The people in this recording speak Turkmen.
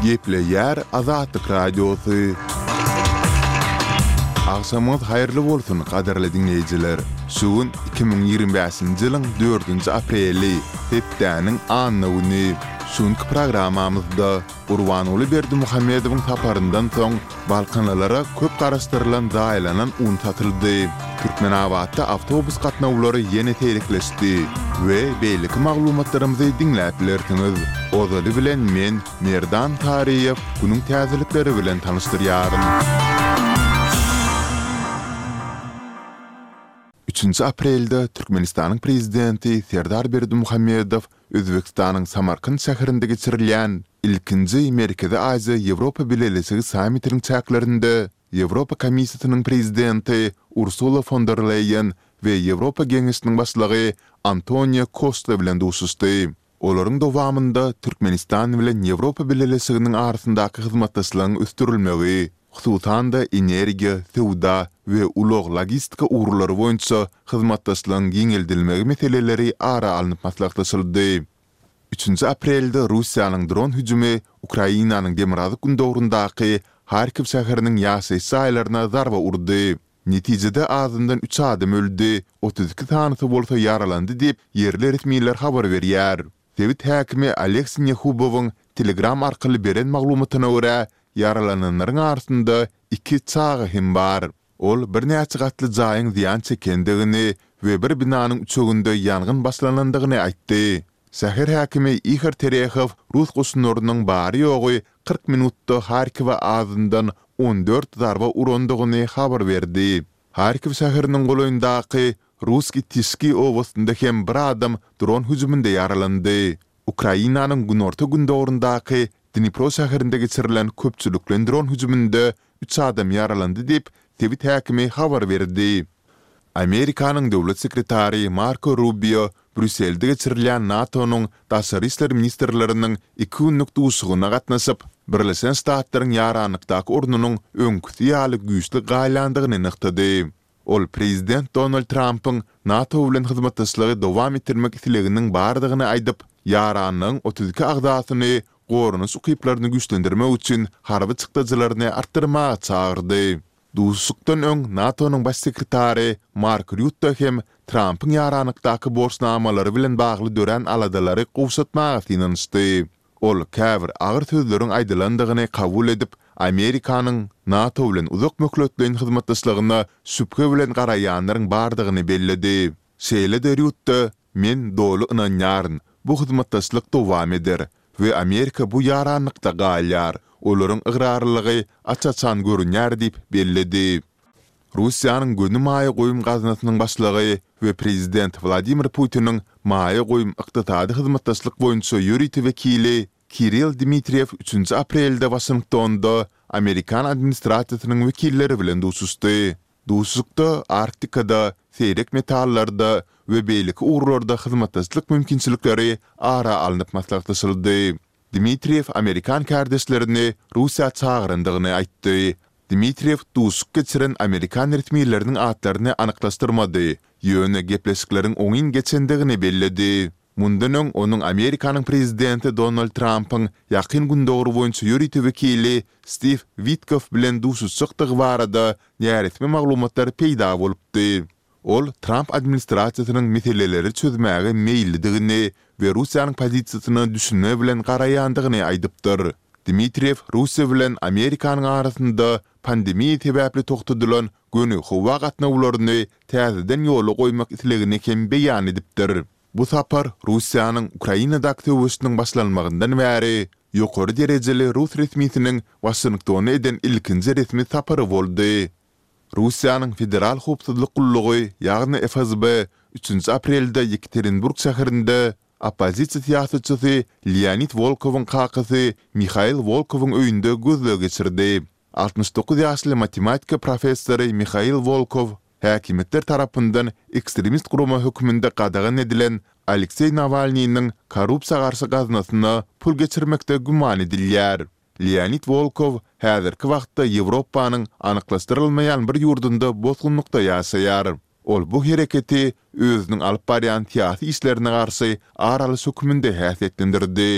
Geple yer Azatlyk radiosu. Akşamınız hayırlı bolsun qadarly dinleyijiler. Şugun 2025-nji ýylyň 4-nji apreli, hepdäniň anny güni. Şuňky programmamyzda Urwanuly Berdimuhammedowyň saparyndan soň Balkanlara köp garaşdyrylan daýlanan un satyldy. Türkmenawatda awtobus gatnawlary ýene terekleşdi we beýleki maglumatlarymyzy dinläp bilersiňiz. Ozaly bilen men Merdan Tariýew günüň täzelikleri bilen tanyşdyrýaryn. 3 aprelde Türkmenistanyň prezidenti Serdar Berdimuhammedow Özbekistanyň Samarkand şäherinde geçirilýän ilkinji Merkezi Aziýa Ýewropa Birleşigi sammitiniň çäklerinde Ýewropa Komissiýasynyň prezidenti Ursula von der Leyen we Ýewropa Geňeşiniň başlygy Antonio Costa bilen duşuşdy. Olaryň dowamında Türkmenistan bilen Ýewropa Birleşiginiň arasyndaky hyzmatdaşlygyň östürilmegi, hususan da energiýa, sowda we ulug logistika urulary boýunça hyzmatdaşlygyň giňeldilmegi meseleleri ara alınıp maslahatlaşyldy. 3 aprelde Russiýanyň dron hüjümi Ukrainanyň Demirhazyk gündogrundaky Harkiv şäheriniň ýaşy saýlaryna zarba urdy. Netijede azyndan 3 adam öldü, 32 tanysy bolsa yaralandy diýip ýerli resmiýetler habar berýär. Dewlet häkimi Aleksey Nehubowyň Telegram arkaly beren maglumatyna görä, yaralananlaryň arasynda 2 çagy hem bar. Ol bir näçe gatly jaýyň ziýan çekendigini we bir binanyň üçeginde ýangyn başlanandygyny aýtdy. Şäher häkimi Ihor Terekhov Rus goşunlarynyň bary ýogy 40 minutda Harkiwa azyndan 14 zarba urandygyny habar berdi. Harkiw şäheriniň goýundaky Ruski Tiski oblasynda hem bir adam dron hüjüminde yaralandy. Ukrainanyň günorta gündogrundaky Dnipro şäherinde geçirilen köpçüliklen dron hüjüminde 3 adam yaralandy diýip Tewit häkimi habar berdi. Amerikanyň döwlet sekretary Marco Rubio Brüsselde geçirilýän NATO'nyň daşary işler ministrleriniň 2 günlük duşugyna gatnaşyp, Birleşen Ştatlaryň ýaranlykdaky ornunyň öňküsi ýaly güýçli gaýlandygyny nyktady. Ol prezident Donald Trump'yň NATO bilen hyzmatdaşlygy dowam etdirmek isleginiň bardygyny aýdyp, ýaranlyň 32 agdasyny gorunuş ukyplaryny güýçlendirmek üçin harby çykdyjylaryny artdyrmaga çağırdy. Duşukdan öň NATO'nyň baş sekretary Mark Rutte hem Trump'yň ýaranlykdaky borçnamalary bilen bagly dören aladalary gowşatmaga tinanşdy. Ol käbir agyr sözleriň aýdylandygyny kabul edip, Amerikanyň NATO bilen uzak möhletleýän hyzmatdaşlygyna şüphe bilen garaýanlaryň bardygyny bellidi. Şeýle Rutte, men dolu ynanýaryn, bu hyzmatdaşlyk dowam eder we Amerika bu ýaranlykda galýar. Olaryň ıgrarlygy açaçan görünýär diýip bellidi. Russiýanyň gönüm aýy goýum gaznasynyň başlygy we prezident Vladimir Putin'in maýy goýum ykdysady hyzmatdaşlyk boýunça ýürüýti wekili Kirill Dmitriev 3 aprelde Washingtonda Amerikan administrasiýasynyň wekilleri bilen duşuşdy. Duşukda Arktikada, seýrek metallarda we beýleki urlarda hyzmatdaşlyk mümkinçilikleri ara alınıp maslahatlaşyldy. Dmitriev Amerikan kardeşlerini Russiýa çağıryndygyny aýtdy. Dmitriev duşuk geçiren Amerikan resmiýetleriniň atlaryny anyklaşdyrmady. Ýöne gepleşikleriň oňyn geçendigini bellidi. Mundan öň onuň Amerikanyň prezidenti Donald Trump'yň ýakyn gündogry boýunça ýürüýti wekili Steve Witkoff bilen duşuşykdygy barada ýaresmi maglumatlar peýda bolupdy. Ol Trump administrasiýasynyň meseleleri çözmäge meýilligini we Russiýanyň pozisiýasyny düşünme bilen garaýandygyny aýdypdyr. Dmitriev Russiýa bilen Amerikanyň arasynda pandemiýa sebäpli toktudylan göni howa gatnawlaryny täzeden ýola goýmak islegini hem beýan edipdir. Bu sapar Russiýanyň Ukrainadaky töwüşiniň başlanmagyndan bäri ýokary derejeli Rus resmiýetiniň Washingtona eden ilkinji resmi sapary boldy. Russiýanyň federal howpsuzlyk gullugy, ýagny FSB 3 aprelde Yekaterinburg şäherinde opozisiýa siýasatçysy Leonid Volkowyň kakasy Mikhail Volkowyň öýünde gözle geçirdi. 69 ýaşly matematika professory Mikhail Volkov häkimetler tarapyndan ekstremist guruma hökmünde gadagan edilen Aleksey Navalnyň korrupsiýa garşy gaznasyna pul geçirmekde guman edilýär. Leonid Volkov häzirki wagtda Ýewropanyň anyklaşdyrylmaýan bir ýurdunda bozgunlukda ýaşaýar. Ol bu hereketi özüniň alyp barýan tiýasy işlerine garşy araly hökmünde häsiýetlendirdi.